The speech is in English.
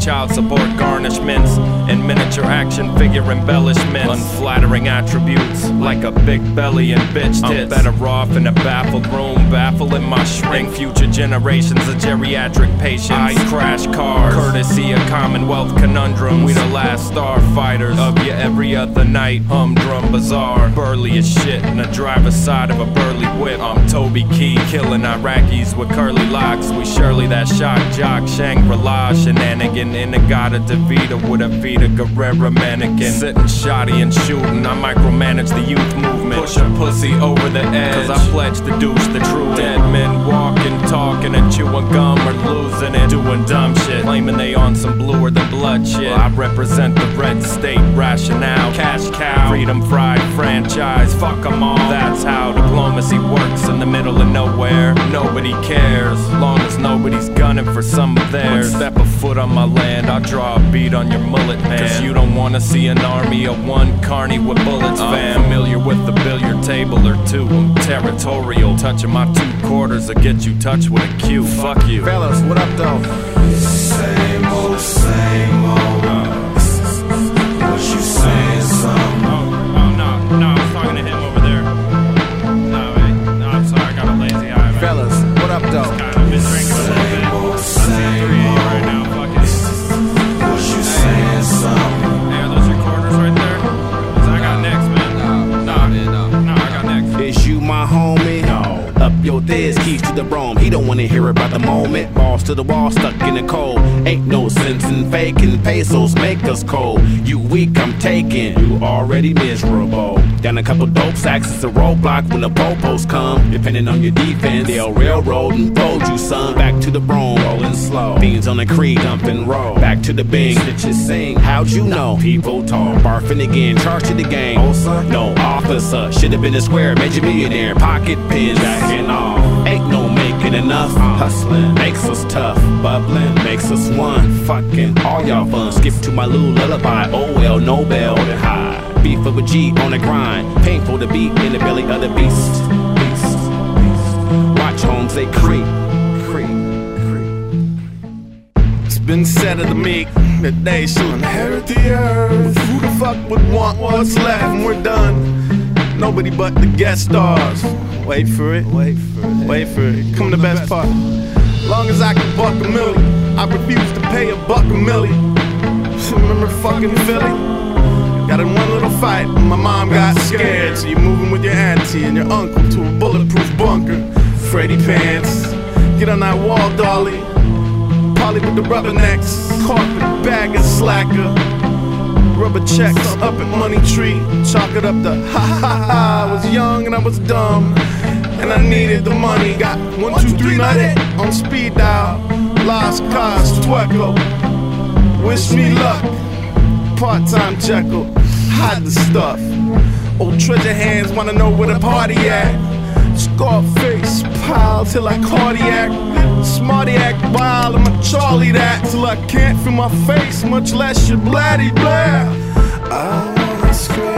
child support garnishments, and miniature action figure embellishments. Unflattering attributes, like a big belly and bitch tits. I'm better off in a baffled room, baffling my shrink. Future generations of geriatric patients. I crash cars, courtesy of Commonwealth conundrums. We the last starfighters of you every other night. Humdrum bazaar, burly as shit in the driver's side of a burly whip. I'm Toby Key, killing Iraqis with curly locks. We surely that shock jock, Shangri-La shenanigan. Inagata DeVita with a Vita Guerrera mannequin. Sitting shoddy and shooting, I micromanage the youth movement. Push a pussy over the edge, cause I pledge to douche the truth. Dead men walking, talking and chewing gum or losing it, doing dumb shit, claiming they on some bluer than blood shit. I represent the red state rationale, cash cow, freedom fried franchise, fuck them all. That's how diplomacy works in the middle of nowhere. Nobody cares, long as nobody's gunning for some of theirs. Step a foot on my land, I'll draw a beat on your mullet, man. Cause you don't wanna see an army of one carny with bullets, fam. Familiar with the billiard table or two, I'm territorial. Touching my 2 quarters will get you touched with a cue. Fuck you. Fellas, what up though? Same old, same old. What you saying, son? No, I was talking to him over there. No, I'm sorry, I got a lazy eye, man. Fellas, what up though? I've been drinking a little bit. I'm seeing 380 right now, fuck it. What you saying, son? Hey, are those your quarters right there? Cause I got next, man. No, I got next. Is you my homie? No. Up your thighs, keys to the Rome. He don't wanna hear about the moment. Balls to the wall, stuck in the cold. Ain't no sense in faking. Pesos make us cold. You weak, I'm taking. You already miserable. Down a couple dope sacks, it's a roadblock when the popos come. Depending on your defense, they'll railroad and fold you, son. Back to the Rome, rolling slow. Beans on the creek, dump and roll. Back to the Bing, snitches sing. How'd you know? People talk, barfing again, charge to the game. No officer, should've been a square, major millionaire. Pocket pins, backing off. Ain't no making enough. Hustling makes us tough. Bubbling makes us one. Fucking all y'all fun. Skip to my little lullaby. Oh well, no bell to hide. Beef of a G on the grind. Painful to be in the belly of the beast. Watch homes they creep. It's been said of the meek that they should inherit the earth. Who the fuck would want what's left when we're done? Nobody but the guest stars. Wait for it. Come the best part. Long as I can buck a milli, I refuse to pay a buck a milli. Remember fucking Philly? Got in one little fight, my mom got scared. So you're moving with your auntie and your uncle to a bulletproof bunker. Freddy pants, get on that wall, dolly. Polly with the rubbernecks, carpet bag and slacker. Rubber checks up at Money Tree, chalk it up to ha ha ha. I was young and I was dumb, and I needed the money. Got 1, 2, 3, not it on speed dial. Las cars, Twerko. Wish me luck. Part-time Jekyll, hide the stuff. Old treasure hands wanna know where the party at. Scarface, pile till I cardiac. Smarty-act, bile, I'm a Charlie that. Till I can't feel my face, much less your bladdy blah. I wanna scream.